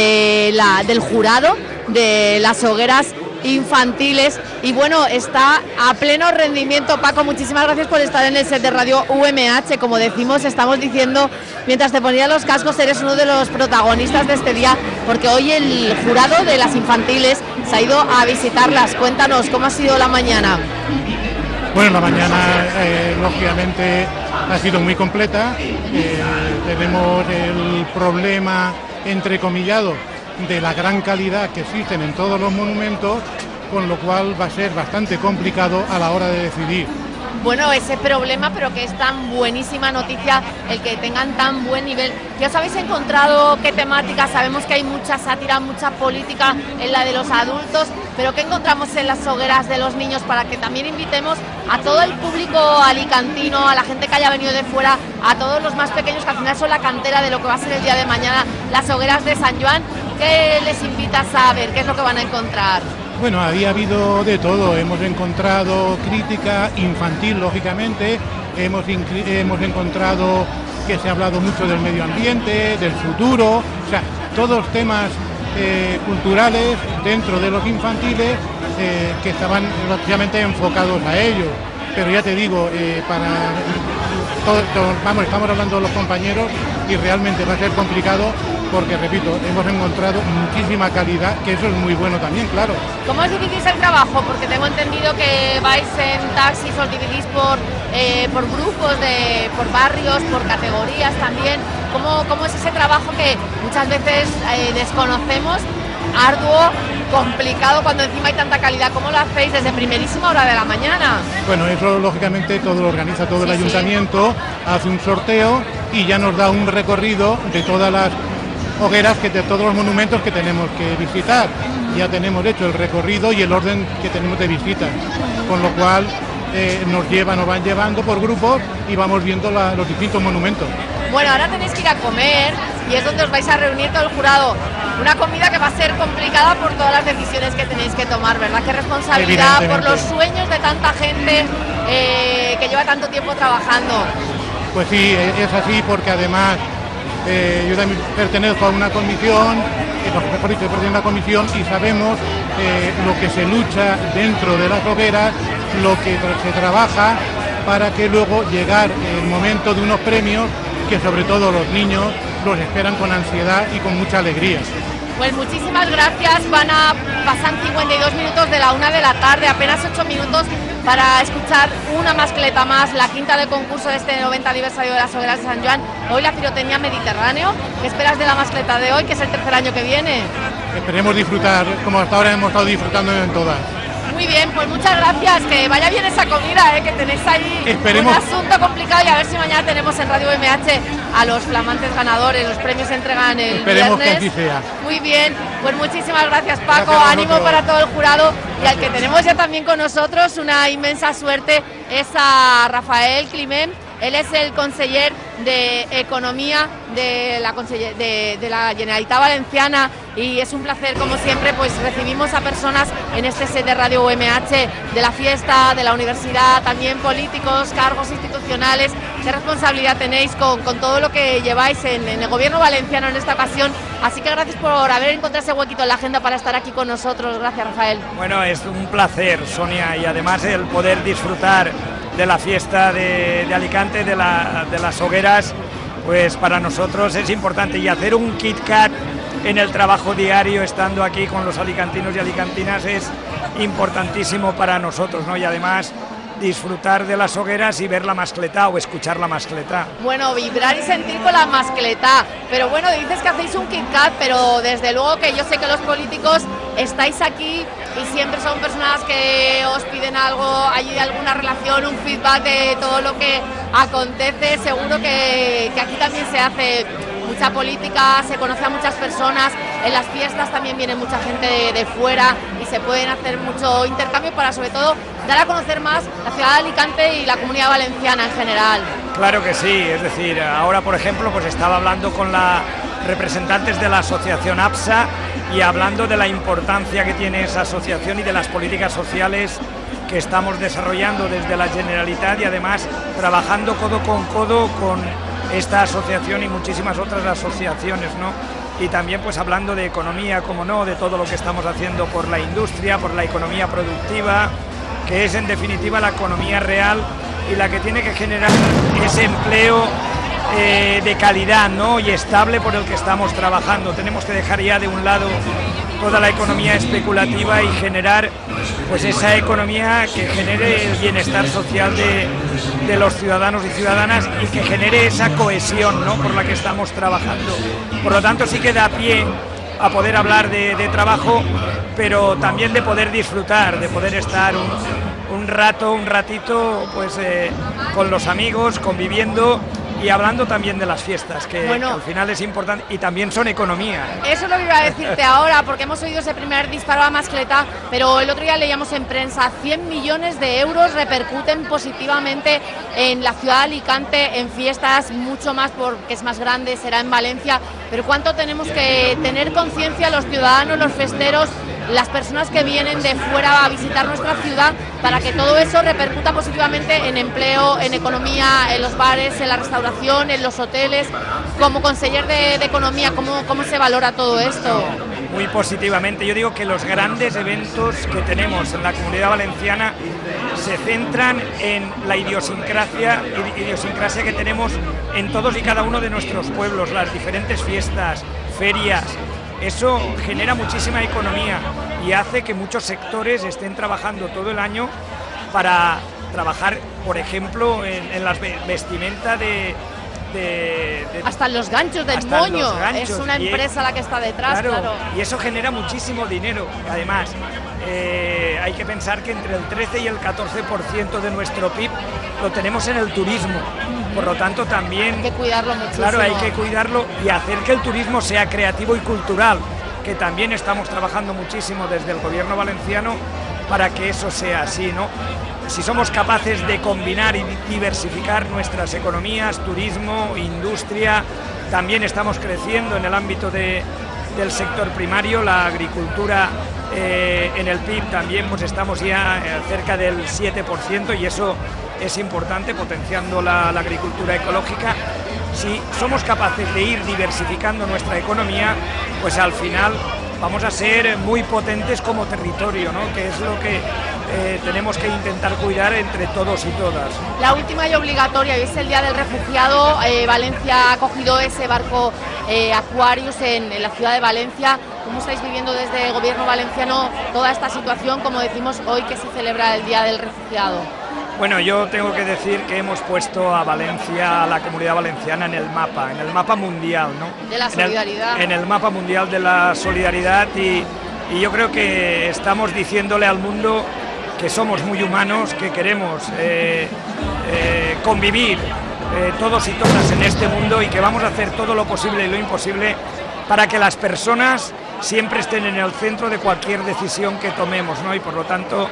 del jurado de las hogueras infantiles y bueno, está a pleno rendimiento. Paco, muchísimas gracias por estar en el set de Radio UMH. Como decimos, estamos diciendo mientras te ponías los cascos, eres uno de los protagonistas de este día, porque hoy el jurado de las infantiles se ha ido a visitarlas. Cuéntanos, ¿cómo ha sido la mañana? Bueno, la mañana lógicamente ha sido muy completa. Tenemos el problema entrecomillado de la gran calidad que existen en todos los monumentos, con lo cual va a ser bastante complicado a la hora de decidir. Bueno, ese problema, pero que es tan buenísima noticia el que tengan tan buen nivel. ¿Ya os habéis encontrado qué temática? Sabemos que hay mucha sátira, mucha política en la de los adultos, pero ¿qué encontramos en las hogueras de los niños para que también invitemos a todo el público alicantino, a la gente que haya venido de fuera, a todos los más pequeños que al final son la cantera de lo que va a ser el día de mañana, las hogueras de San Joan? ¿Qué les invitas a ver? ¿Qué es lo que van a encontrar? Bueno, había habido de todo. Hemos encontrado crítica infantil, lógicamente. Hemos encontrado que se ha hablado mucho del medio ambiente, del futuro, o sea, todos temas culturales dentro de los infantiles que estaban lógicamente enfocados a ello. Pero ya te digo, estamos hablando de los compañeros y realmente va a ser complicado, porque repito, hemos encontrado muchísima calidad, que eso es muy bueno también, claro. ¿Cómo os dividís el trabajo? Porque tengo entendido que vais en taxis, os dividís por grupos, por barrios, por categorías también. ¿Cómo es ese trabajo que muchas veces desconocemos, arduo, complicado, cuando encima hay tanta calidad? ¿Cómo lo hacéis desde primerísima hora de la mañana? Bueno, eso lógicamente todo lo organiza todo el ayuntamiento, hace un sorteo y ya nos da un recorrido de todas las hogueras, de todos los monumentos que tenemos que visitar. Ya tenemos hecho el recorrido y el orden que tenemos de visitas, con lo cual nos van llevando por grupos y vamos viendo los distintos monumentos. Bueno, ahora tenéis que ir a comer y es donde os vais a reunir todo el jurado. Una comida que va a ser complicada por todas las decisiones que tenéis que tomar, ¿verdad? Qué responsabilidad por los sueños de tanta gente que lleva tanto tiempo trabajando. Pues sí, es así, porque además Yo también pertenezco a una comisión, mejor dicho, pertenezco a una comisión y sabemos lo que se lucha dentro de las hogueras, lo que se trabaja para que luego llegar el momento de unos premios que sobre todo los niños los esperan con ansiedad y con mucha alegría. Pues muchísimas gracias, pasan 52 minutos de la 1 de la tarde, apenas 8 minutos para escuchar una mascleta más, la quinta del concurso de este 90 aniversario de las hogueras de San Joan. Hoy la pirotecnia Mediterráneo. ¿Qué esperas de la mascleta de hoy, que es el tercer año que viene? Esperemos disfrutar, como hasta ahora hemos estado disfrutando en todas. Muy bien, pues muchas gracias, que vaya bien esa comida, que tenéis ahí Esperemos. Un asunto complicado, y a ver si mañana tenemos en Radio MH a los flamantes ganadores. Los premios se entregan el Esperemos viernes. que así sea. Muy bien, pues muchísimas gracias, Paco, Gracias a ánimo vosotros. para todo el jurado. Y al que tenemos ya también con nosotros, una inmensa suerte, es a Rafael Climent. Él es el conseller de Economía de la Generalitat Valenciana, y es un placer, como siempre, pues recibimos a personas en este set de Radio UMH de la fiesta, de la universidad, también políticos, cargos institucionales. ¿Qué responsabilidad tenéis con todo lo que lleváis en el gobierno valenciano en esta ocasión? Así que gracias por haber encontrado ese huequito en la agenda para estar aquí con nosotros. Gracias, Rafael. Bueno, es un placer, Sonia, y además el poder disfrutar de la fiesta de Alicante, de las hogueras, pues para nosotros es importante, y hacer un Kit Kat en el trabajo diario, estando aquí con los alicantinos y alicantinas, es importantísimo para nosotros, ¿no? Y además disfrutar de las hogueras y ver la mascletá o escuchar la mascletá. Bueno, vibrar y sentir con la mascletá. Pero bueno, dices que hacéis un Kit Kat, pero desde luego que yo sé que los políticos estáis aquí y siempre son personas que os piden algo, hay alguna relación, un feedback de todo lo que acontece. Seguro que aquí también se hace mucha política, se conoce a muchas personas, en las fiestas también viene mucha gente de fuera y se pueden hacer mucho intercambio para, sobre todo, dar a conocer más la ciudad de Alicante y la Comunidad Valenciana en general. Claro que sí, es decir, ahora por ejemplo pues estaba hablando con las representantes de la asociación APSA y hablando de la importancia que tiene esa asociación y de las políticas sociales que estamos desarrollando desde la Generalitat, y además trabajando codo con esta asociación y muchísimas otras asociaciones, ¿no? Y también pues hablando de economía, como no, de todo lo que estamos haciendo por la industria, por la economía productiva, que es en definitiva la economía real y la que tiene que generar ese empleo de calidad, ¿no? Y estable, por el que estamos trabajando. Tenemos que dejar ya de un lado toda la economía especulativa y generar pues esa economía que genere el bienestar social de los ciudadanos y ciudadanas, y que genere esa cohesión, ¿no?, por la que estamos trabajando. Por lo tanto, sí que da pie a poder hablar de trabajo, pero también de poder disfrutar, de poder estar un ratito pues con los amigos, conviviendo y hablando también de las fiestas, que al final es importante y también son economía. Eso es lo que iba a decirte ahora, porque hemos oído ese primer disparo a mascleta, pero el otro día leíamos en prensa 100 millones de euros repercuten positivamente en la ciudad de Alicante en fiestas, mucho más porque es más grande, será en Valencia, pero ¿cuánto tenemos que tener conciencia los ciudadanos, los festeros, las personas que vienen de fuera a visitar nuestra ciudad, para que todo eso repercuta positivamente en empleo, en economía, en los bares, en la restauración, en los hoteles? Como conseller de Economía, ¿cómo se valora todo esto? Muy positivamente. Yo digo que los grandes eventos que tenemos en la Comunidad Valenciana se centran en la idiosincrasia que tenemos en todos y cada uno de nuestros pueblos, las diferentes fiestas, ferias. Eso genera muchísima economía y hace que muchos sectores estén trabajando todo el año para trabajar, por ejemplo, en las vestimentas hasta los ganchos del moño, es una empresa la que está detrás, claro. Y eso genera muchísimo dinero. Además, hay que pensar que entre el 13 y el 14% de nuestro PIB lo tenemos en el turismo. Por lo tanto, también hay que cuidarlo muchísimo. Claro, hay que cuidarlo y hacer que el turismo sea creativo y cultural, que también estamos trabajando muchísimo desde el gobierno valenciano para que eso sea así, ¿no? Si somos capaces de combinar y diversificar nuestras economías, turismo, industria, también estamos creciendo en el ámbito del sector primario, la agricultura, en el PIB también pues estamos ya cerca del 7%, y eso es importante, potenciando la agricultura ecológica. si somos capaces de ir diversificando nuestra economía, pues al final vamos a ser muy potentes como territorio, ¿no? Que es lo que tenemos que intentar cuidar entre todos y todas. La última y obligatoria, hoy es el Día del Refugiado. Valencia ha cogido ese barco Aquarius en la ciudad de Valencia. ¿Cómo estáis viviendo desde el gobierno valenciano toda esta situación, como decimos hoy que se celebra el Día del Refugiado? Bueno, yo tengo que decir que hemos puesto a Valencia, a la Comunidad Valenciana, en el mapa mundial, ¿no? De la solidaridad. En el mapa mundial de la solidaridad y yo creo que estamos diciéndole al mundo que somos muy humanos, que queremos convivir todos y todas en este mundo y que vamos a hacer todo lo posible y lo imposible para que las personas siempre estén en el centro de cualquier decisión que tomemos, ¿no? Y por lo tanto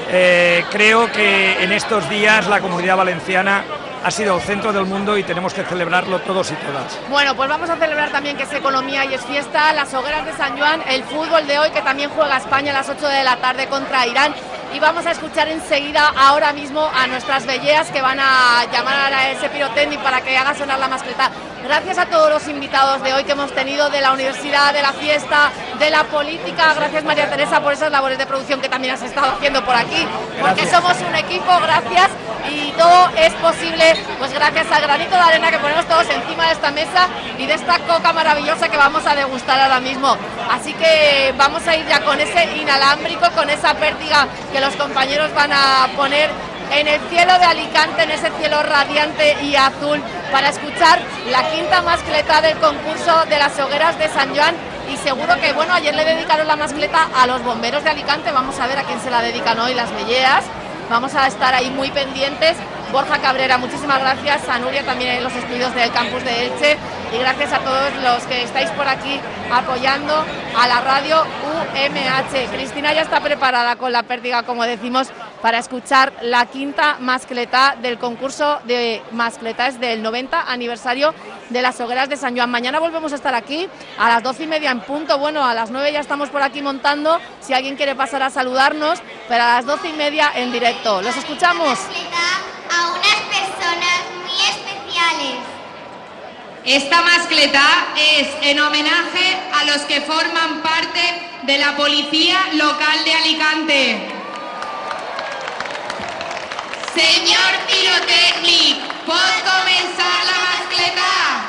creo que en estos días la Comunidad Valenciana ha sido el centro del mundo y tenemos que celebrarlo todos y todas. Bueno, pues vamos a celebrar también que es economía y es fiesta, las hogueras de San Joan, el fútbol de hoy que también juega España a las 8 de la tarde contra Irán. Y vamos a escuchar enseguida, ahora mismo, a nuestras velleas que van a llamar a ese pirotécnico para que haga sonar la mascleta. Gracias a todos los invitados de hoy que hemos tenido, de la universidad, de la fiesta, de la política. Gracias, María Teresa, por esas labores de producción que también has estado haciendo por aquí. Porque somos un equipo, gracias. Y todo es posible, pues gracias al granito de arena que ponemos todos encima de esta mesa y de esta coca maravillosa que vamos a degustar ahora mismo. Así que vamos a ir ya con ese inalámbrico, con esa pértiga que los compañeros van a poner en el cielo de Alicante, en ese cielo radiante y azul, para escuchar la quinta mascleta del concurso de las hogueras de San Joan. Y seguro que, bueno, ayer le dedicaron la mascleta a los bomberos de Alicante, vamos a ver a quién se la dedican hoy las velleas. Vamos a estar ahí muy pendientes. Borja Cabrera, muchísimas gracias. A Nuria también en los estudios del campus de Elche. Y gracias a todos los que estáis por aquí apoyando a la radio UMH. Cristina ya está preparada con la pértiga, como decimos, para escuchar la quinta mascleta del concurso de mascletas del 90 aniversario de las hogueras de San Joan. Mañana volvemos a estar aquí a las 12:30 en punto. Bueno, a las 9 ya estamos por aquí montando, si alguien quiere pasar a saludarnos, pero a las 12:30 en directo. ¿Los escuchamos? A unas personas muy especiales. Esta mascleta es en homenaje a los que forman parte de la Policía Local de Alicante. Señor pirotécnico, ¿puedo comenzar la mascleta?